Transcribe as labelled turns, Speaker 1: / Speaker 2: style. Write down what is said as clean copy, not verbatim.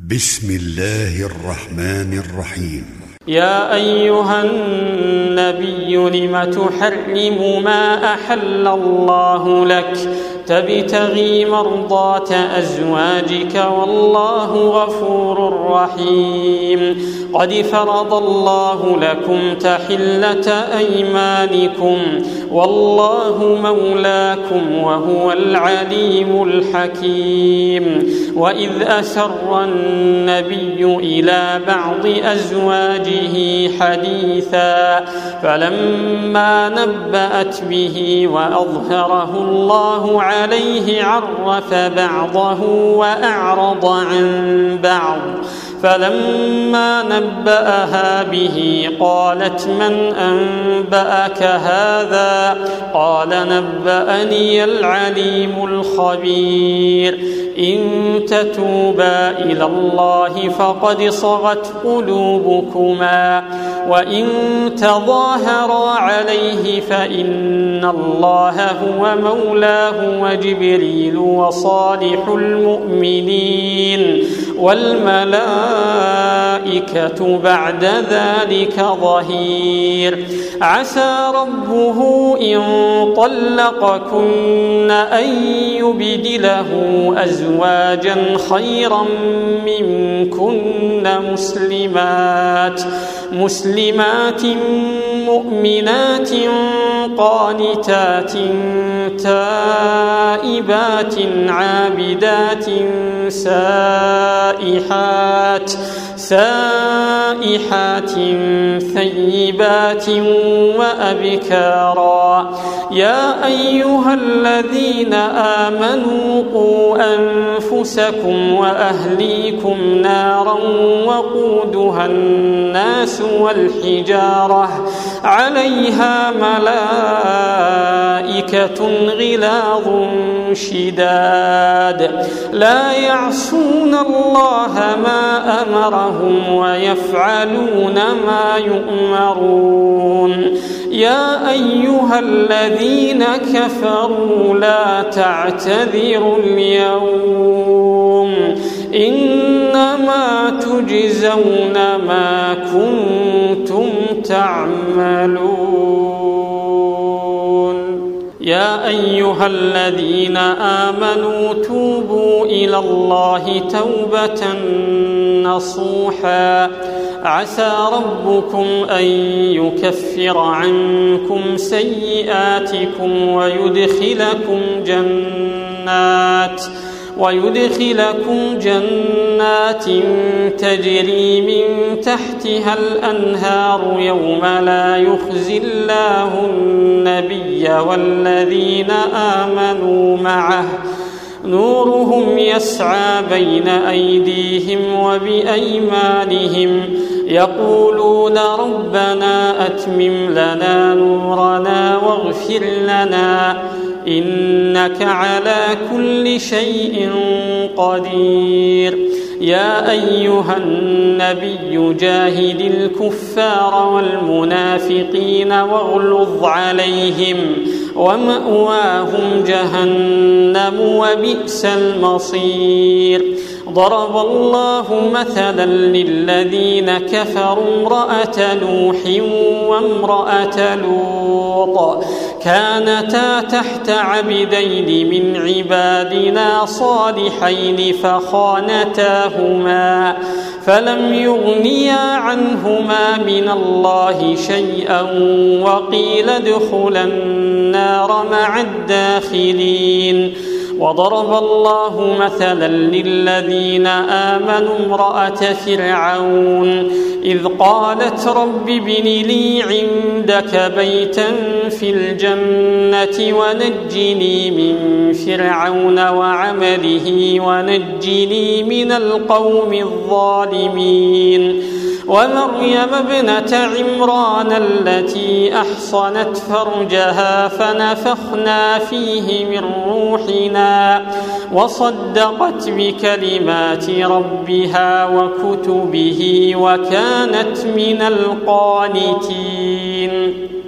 Speaker 1: بسم الله الرحمن الرحيم.
Speaker 2: يا أيها النبي لم تحرم ما أحل الله لك تبتغي مرضات أزواجك والله غفور رحيم. قد فرض الله لكم تحلة أيمانكم والله مولاكم وهو العليم الحكيم. وإذ أسر النبي إلى بعض أزواجه حديثا فلما نبأت به وأظهره الله عليه عرف بعضه وأعرض عن بعض. فلما نبأها به قالت من أنبأك هذا؟ قال نبأني العليم الخبير. إن تتوبا إلى الله فقد صغت قلوبكما وإن تظاهرا عليه فإن الله هو مولاه وجبريل وصالح المؤمنين والملائكة بعد ذلك ظهير. عسى ربه إن طلقكن أن يبدله أزواجا خيرا منكن مسلمات مؤمنات قانتات تائبات عابدات سائحات ثيبات وأبكارا. يا أيها الذين آمنوا قوا أنفسكم وأهليكم نارا وقودها الناس والحجارة عليها ملائكة غلاظ شداد لا يعصون الله ما أمرهم ويفعلون ما يؤمرون. يا أيها الذين كفروا لا تعتذروا اليوم إنما تجزون ما كنتم تعملون. يا أيها الذين آمنوا توبوا إلى الله توبة نصوحا عسى ربكم أن يكفر عنكم سيئاتكم ويدخلكم جنات تجري من تحتها الأنهار يوم لا يخزي الله النبي والذين آمنوا معه نورهم يسعى بين أيديهم وبأيمانهم يقولون ربنا أتمم لنا نورنا واغفر لنا إنك على كل شيء قدير. يا أيها النبي جاهد الكفار والمنافقين واغلظ عليهم ومأواهم جهنم وبئس المصير. ضرب الله مثلا للذين كفروا امرأة نوح وامرأة لوط كانتا تحت عبدين من عبادنا صالحين فخانتاهما فلم يغنيا عنهما من الله شيئا وقيل ادخلا النار مع الداخلين. وضرب الله مثلا للذين آمنوا امرأة فرعون إذ قالت رب ابن لي عندك بيتا في الجنة ونجني من فرعون وعمله ونجني من القوم الظالمين. ومريم ابنة عمران التي أحصنت فرجها فنفخنا فيه من روحنا وصدقت بكلمات ربها وكتبه وكانت من القانتين.